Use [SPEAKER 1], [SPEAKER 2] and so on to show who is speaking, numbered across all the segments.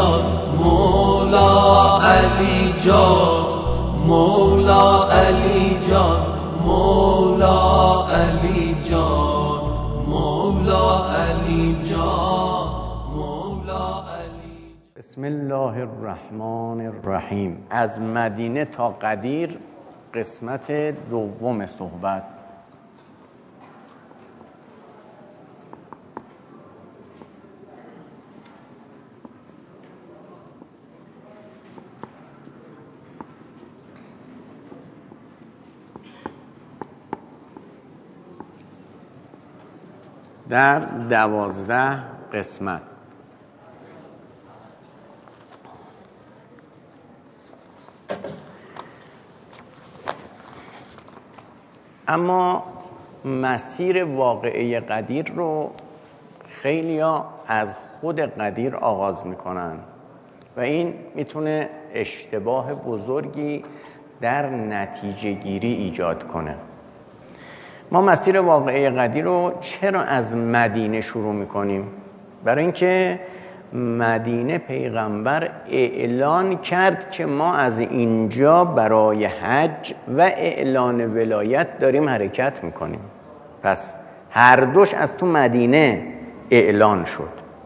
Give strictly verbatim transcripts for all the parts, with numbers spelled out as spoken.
[SPEAKER 1] جان مولا علی جان مولا علی جان مولا علی جان مولا علی جان مولا علی.
[SPEAKER 2] بسم الله الرحمن الرحیم. از مدینه تا قدیر، قسمت دوم صحبت. در دوازده قسمت. اما مسیر واقعه قدیر رو خیلیا از خود قدیر آغاز میکنن و این میتونه اشتباه بزرگی در نتیجه گیری ایجاد کنه. ما مسیر واقعه قدیر رو چرا از مدینه شروع میکنیم؟ برای اینکه مدینه پیغمبر اعلان کرد که ما از اینجا برای حج و اعلان ولایت داریم حرکت میکنیم. پس هر دوش از تو مدینه اعلان شد.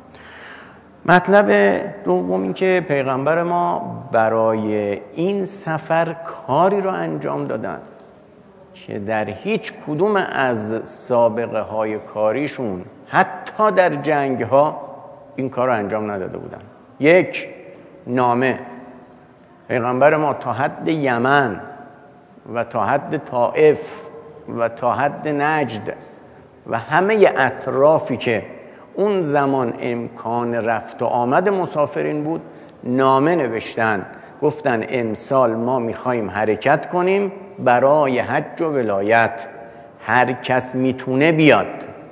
[SPEAKER 2] مطلب دوم این که پیغمبر ما برای این سفر کاری رو انجام دادن که در هیچ کدوم از سابقه های کاریشون حتی در جنگ ها این کار رو انجام نداده بودن. یک، نامه. پیغمبر ما تا حد یمن و تا حد طائف و تا حد نجد و همه اطرافی که اون زمان امکان رفت و آمد مسافرین بود نامه نوشتن، گفتن امسال ما میخوایم حرکت کنیم برای حج و ولایت، هر کس میتونه بیاد.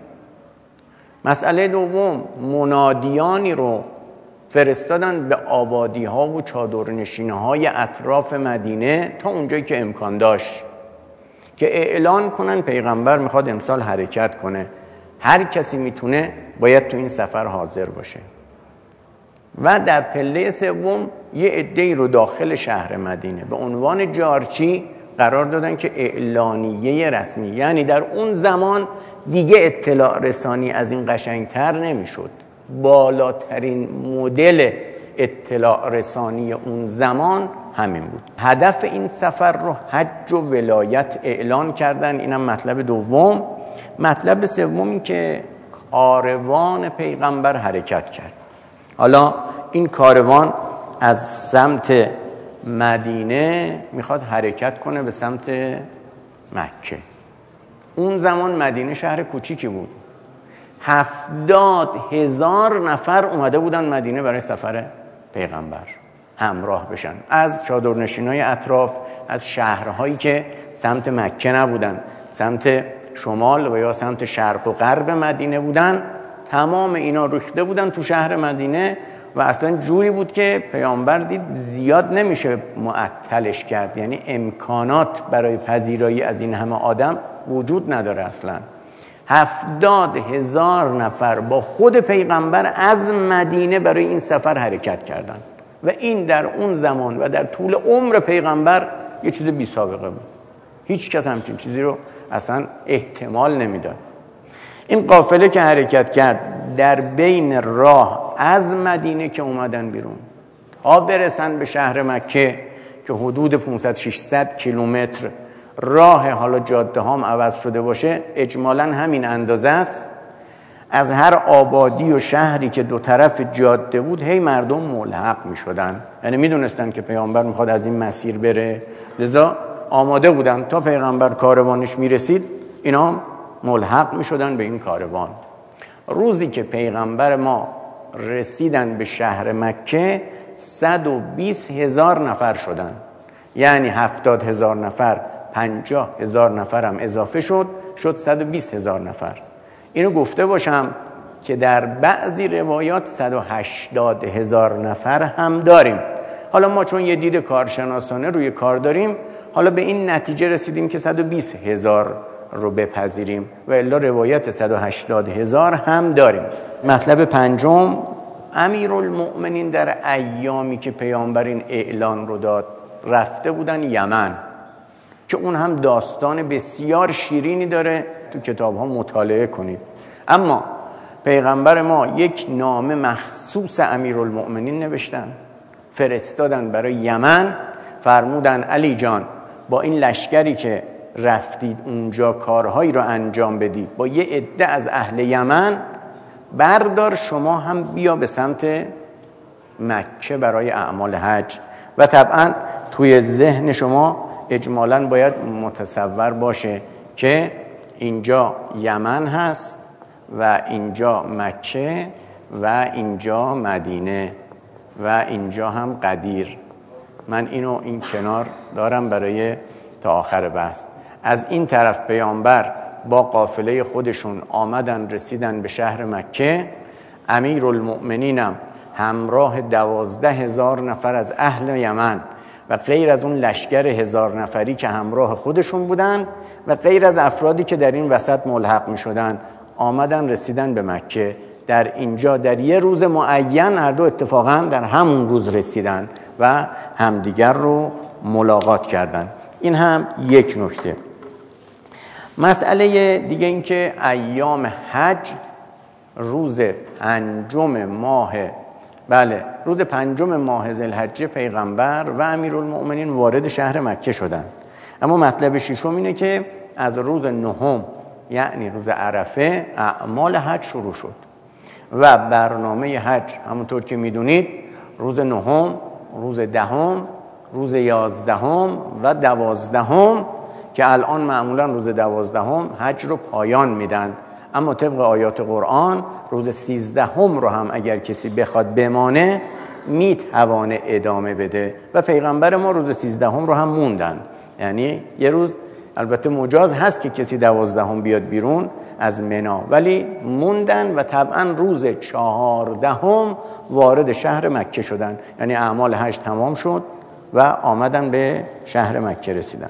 [SPEAKER 2] مسئله دوم، منادیانی رو فرستادن به آبادی ها و چادرنشینی های اطراف مدینه تا اونجایی که امکان داشت که اعلان کنن پیغمبر میخواد امسال حرکت کنه، هر کسی میتونه باید تو این سفر حاضر باشه. و در پله سوم یه عده‌ای رو داخل شهر مدینه به عنوان جارچی قرار دادن که اعلانیه رسمی، یعنی در اون زمان دیگه اطلاع رسانی از این قشنگتر نمیشد. بالاترین مدل اطلاع رسانی اون زمان همین بود. هدف این سفر رو حج و ولایت اعلان کردن. اینم مطلب دوم. مطلب سوم این که کاروان پیغمبر حرکت کرد. حالا این کاروان از سمت مدینه میخواد حرکت کنه به سمت مکه. اون زمان مدینه شهر کوچیکی بود. هفتاد هزار نفر اومده بودن مدینه برای سفر پیغمبر همراه بشن، از چادرنشینای اطراف، از شهرهایی که سمت مکه نبودن، سمت شمال و یا سمت شرق و غرب مدینه بودن. تمام اینا ریخته بودن تو شهر مدینه و اصلا جوری بود که پیامبر دید زیاد نمیشه معطلش کرد، یعنی امکانات برای پذیرایی از این همه آدم وجود نداره. اصلا هفتاد هزار نفر با خود پیغمبر از مدینه برای این سفر حرکت کردن و این در اون زمان و در طول عمر پیغمبر یه چیز بی سابقه بود. هیچ کس همچین چیزی رو اصلا احتمال نمیداد. این قافله که حرکت کرد در بین راه از مدینه که اومدن بیرون تا برسن به شهر مکه که حدود پانصد ششصد کیلومتر راه، حالا جاده هم عوض شده باشه، اجمالاً همین اندازه است. از هر آبادی و شهری که دو طرف جاده بود هی مردم ملحق می شدن، یعنی می دونستن که پیامبر میخواد از این مسیر بره، لذا آماده بودن تا پیغمبر کاروانش می رسید اینا ملحق می شدن به این کاروان. روزی که پیغمبر ما رسیدن به شهر مکه صد و بیست هزار نفر شدن، یعنی هفتاد هزار نفر، پنجاه هزار نفر هم اضافه شد، شد صد و بیست هزار نفر. اینو گفته باشم که در بعضی روایات صد و هشتاد هزار نفر هم داریم. حالا ما چون یه دید کارشناسانه روی کار داریم، حالا به این نتیجه رسیدیم که صد و بیست هزار رو بپذیریم و الا روایت صد و هشتاد هزار هم داریم. مطلب پنجم امیرالمؤمنین در ایامی که پیامبر این اعلان رو داد رفته بودن یمن، که اون هم داستان بسیار شیرینی داره، تو کتاب ها مطالعه کنید. اما پیغمبر ما یک نامه مخصوص امیرالمؤمنین نوشتن، فرستادن برای یمن، فرمودن علی جان با این لشکری که رفتید اونجا کارهایی رو انجام بدید، با یه عده از اهل یمن بردار شما هم بیا به سمت مکه برای اعمال حج. و طبعا توی ذهن شما اجمالاً باید متصور باشه که اینجا یمن هست و اینجا مکه و اینجا مدینه و اینجا هم قدیر. من اینو این کنار دارم برای تا آخر بحث. از این طرف پیامبر با قافله خودشون آمدن رسیدن به شهر مکه. امیرالمؤمنینم همراه دوازده هزار نفر از اهل یمن و غیر از اون لشکر هزار نفری که همراه خودشون بودن و غیر از افرادی که در این وسط ملحق می شدن آمدن رسیدن به مکه. در اینجا در یه روز معین هر دو اتفاقا در همون روز رسیدن و همدیگر رو ملاقات کردن. این هم یک نکته. مسئله دیگه این که ایام حج روز پنجم ماه بله روز پنجم ماه ذوالحجه پیغمبر و امیرالمؤمنین وارد شهر مکه شدن. اما مطلب ششم اینه که از روز نهم یعنی روز عرفه اعمال حج شروع شد و برنامه حج همونطور که میدونید روز نهم، روز دهم، روز یازدهم و دوازدهم که الان معمولا روز دوازدهم حج رو پایان میدن، اما طبق آیات قرآن روز سیزدهم رو هم اگر کسی بخواد بمانه میتوانه ادامه بده و پیغمبر ما روز سیزدهم رو هم موندن. یعنی یه روز البته مجاز هست که کسی دوازدهم بیاد بیرون از منا، ولی موندن و طبعا روز چهاردهم وارد شهر مکه شدن. یعنی اعمال حج تمام شد و آمدن به شهر مکه رسیدن.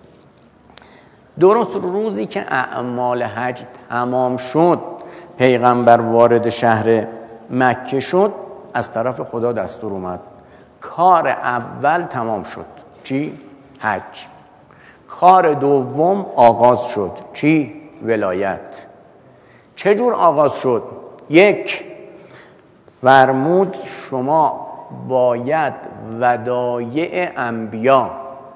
[SPEAKER 2] درست روزی که اعمال حج تمام شد پیغمبر وارد شهر مکه شد، از طرف خدا دستور اومد کار اول تمام شد. چی؟ حج. کار دوم آغاز شد. چی؟ ولایت. چجور آغاز شد؟ یک، فرمود شما باید ودایع انبیا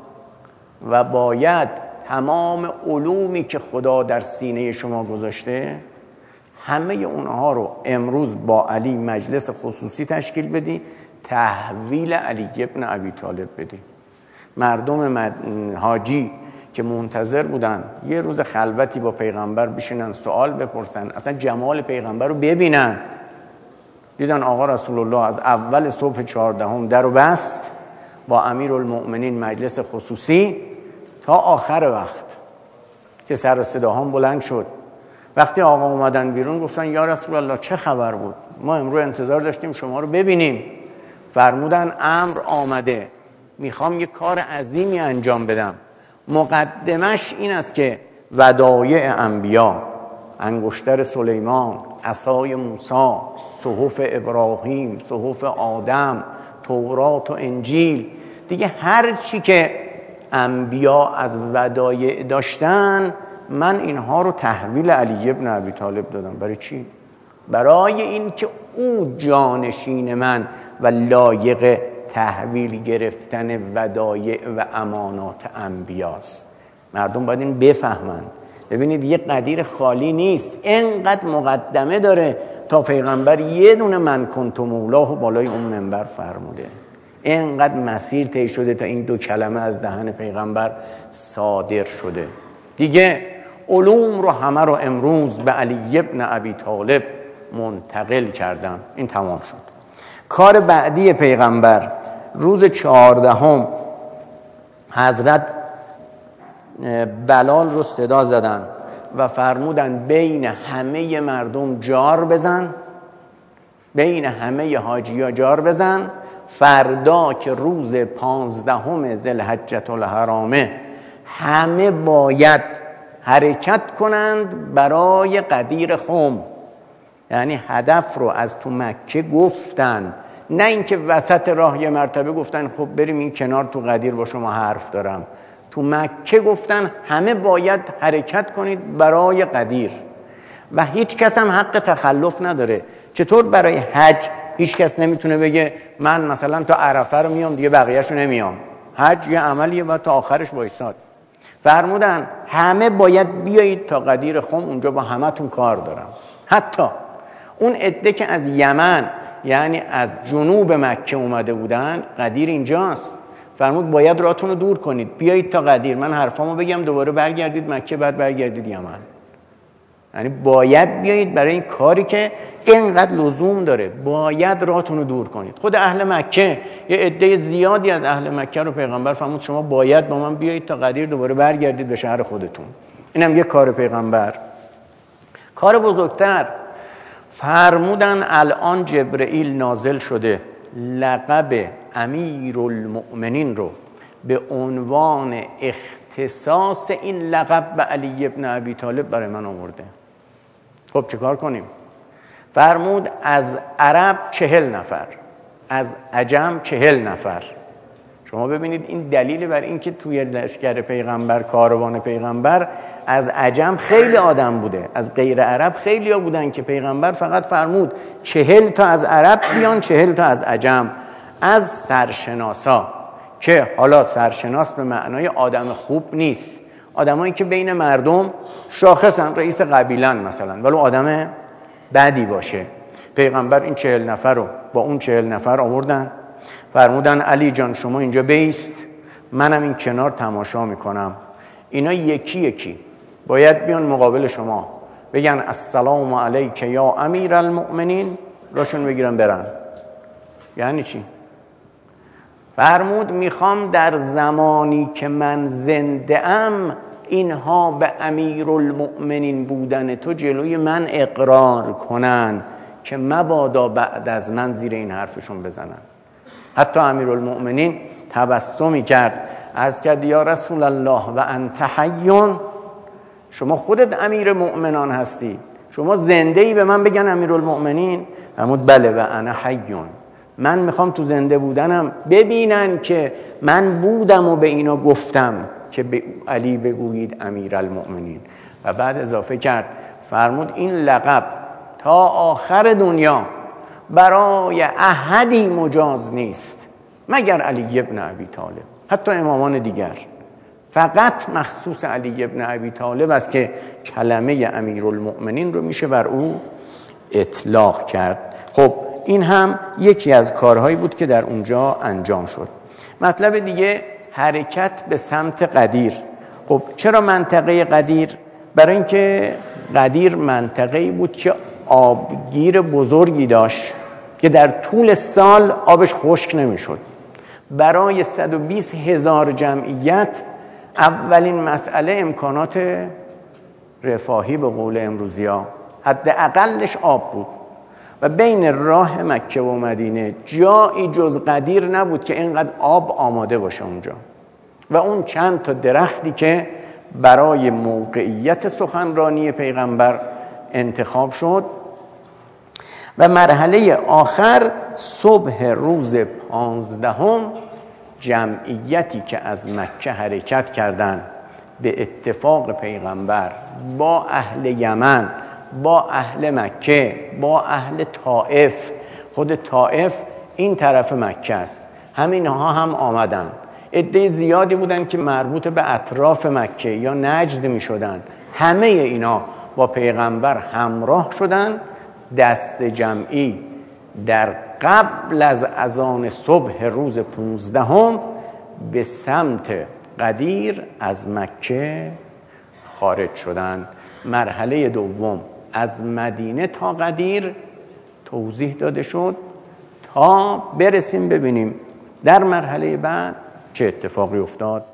[SPEAKER 2] و باید تمام علومی که خدا در سینه شما گذاشته همه اونها رو امروز با علی مجلس خصوصی تشکیل بدی، تحویل علی ابن ابی طالب بدی. مردم حاجی که منتظر بودن یه روز خلوتی با پیغمبر بشینن سوال بپرسن، اصلا جمال پیغمبر رو ببینن، دیدن آقا رسول الله از اول صبح چهاردهم در و بست با امیرالمؤمنین مجلس خصوصی تا آخر وقت که سر و صداهم بلند شد. وقتی آقا اومدن بیرون گفتن یا رسول الله چه خبر بود؟ ما امروز انتظار داشتیم شما رو ببینیم. فرمودن امر آمده، میخوام یه کار عظیمی انجام بدم. مقدمش این است که ودایع انبیا، انگشتر سلیمان، عصای موسی، صحف ابراهیم، صحف آدم، تورات و انجیل، دیگه هر چی که انبیا از ودایع داشتن من اینها رو تحویل علی ابن ابی طالب دادم. برای چی؟ برای این که او جانشین من و لایق تحویل گرفتن ودایع و امانات انبیاست. مردم باید این بفهمن. ببینید یه قدیر خالی نیست، اینقدر مقدمه داره تا پیغمبر یه دونه من کنت مولاه بالای اون منبر فرموده. اینقدر مسیر طی شده تا این دو کلمه از دهن پیغمبر صادر شده. دیگه علوم رو همه رو امروز به علی ابن ابی طالب منتقل کردم. این تمام شد. کار بعدی پیغمبر روز چهاردهم حضرت بلال رو صدا زدن و فرمودن بین همه مردم جار بزن، بین همه حاجی‌ها جار بزن. فردا که روز پانزدهم ذوالحجة الحرامه همه باید حرکت کنند برای قدیر خم. یعنی هدف رو از تو مکه گفتن، نه اینکه وسط راه یه مرتبه گفتن خب بریم این کنار تو قدیر با شما حرف دارم. تو مکه گفتن همه باید حرکت کنید برای قدیر و هیچ کس هم حق تخلف نداره. چطور برای حج هیچ کس نمیتونه بگه من مثلا تا عرفه رو میام دیگه بقیه‌شو نمیام؟ حج یه عملیه و تا آخرش وایساد. فرمودن همه باید بیایید تا قدیر خم، اونجا با همتون کار دارم. حتی اون عده که از یمن یعنی از جنوب مکه اومده بودن، قدیر اینجاست، فرمود باید راهتون رو دور کنید، بیایید تا قدیر، من حرفامو بگم دوباره برگردید مکه، بعد برگردید یمن. یعنی باید بیایید برای این کاری که اینقدر لزوم داره، باید راهتون رو دور کنید. خود اهل مکه، یه عده زیادی از اهل مکه رو پیغمبر فرمود شما باید با من بیایید تا قدیر، دوباره برگردید به شهر خودتون. اینم یه کار پیغمبر. کار بزرگتر، فرمودن الان جبرئیل نازل شده لقب امیرالمؤمنین رو به عنوان اختصاص این لقب به علی ابن ابی طالب برای من آورده. خب چه کار کنیم؟ فرمود از عرب چهل نفر، از عجم چهل نفر. شما ببینید این دلیل بر این که توی لشکر پیغمبر، کاروان پیغمبر، از عجم خیلی آدم بوده، از غیر عرب خیلی ها بودن که پیغمبر فقط فرمود چهل تا از عرب بیان، چهل تا از عجم. از سرشناسا که حالا سرشناس به معنای آدم خوب نیست، آدمایی که بین مردم شاخصن، رئیس قبیلن مثلا، ولی آدم بدی باشه. پیغمبر این چهل نفر رو با اون چهل نفر آوردن، فرمودن علی جان شما اینجا بیست، منم این کنار تماشا میکنم. اینا یکی یکی باید بیان مقابل شما بگن السلام علیک یا امیر المؤمنین، راشون بگیرن برن. یعنی چی؟ فرمود میخوام در زمانی که من زنده ام اینها به امیرالمؤمنین بودن تو جلوی من اقرار کنن که مبادا بعد از من زیر این حرفشون بزنن. حتی امیرالمؤمنین تبسمی کرد، عرض کرد یا رسول الله و انت حیون، شما خودت امیر مؤمنان هستی، شما زنده ای به من بگن امیرالمؤمنین؟ فرمود بله و انا حیون، من میخوام تو زنده بودنم ببینن که من بودم و به اینا گفتم که به علی بگویید امیرالمؤمنین. و بعد اضافه کرد فرمود این لقب تا آخر دنیا برای احدی مجاز نیست مگر علی ابن ابی طالب. حتی امامان دیگر، فقط مخصوص علی ابن ابی طالب است که کلمه امیرالمؤمنین رو میشه بر او اطلاق کرد. خب این هم یکی از کارهایی بود که در اونجا انجام شد. مطلب دیگه، حرکت به سمت قدیر. خب چرا منطقه قدیر؟ برای اینکه قدیر منطقه‌ای بود که آبگیر بزرگی داشت که در طول سال آبش خشک نمیشد. برای صد و بیست هزار جمعیت اولین مسئله امکانات رفاهی به قول امروزیا، حداقلش آب بود و بین راه مکه و مدینه جایی جز قدیر نبود که اینقدر آب آماده باشه اونجا. و اون چند تا درختی که برای موقعیت سخنرانی پیغمبر انتخاب شد. و مرحله آخر صبح روز پانزدهم جمعیتی که از مکه حرکت کردند به اتفاق پیغمبر با اهل یمن، با اهل مکه، با اهل طائف، خود طائف این طرف مکه است، همینها هم آمدن. عده زیادی بودن که مربوط به اطراف مکه یا نجد می شدن. همه اینا با پیغمبر همراه شدن. دست جمعی در قبل از اذان صبح روز پونزدهم به سمت قدیر از مکه خارج شدند. مرحله دوم از مدینه تا قدیر توضیح داده شد تا برسیم ببینیم در مرحله بعد چه اتفاقی افتاد.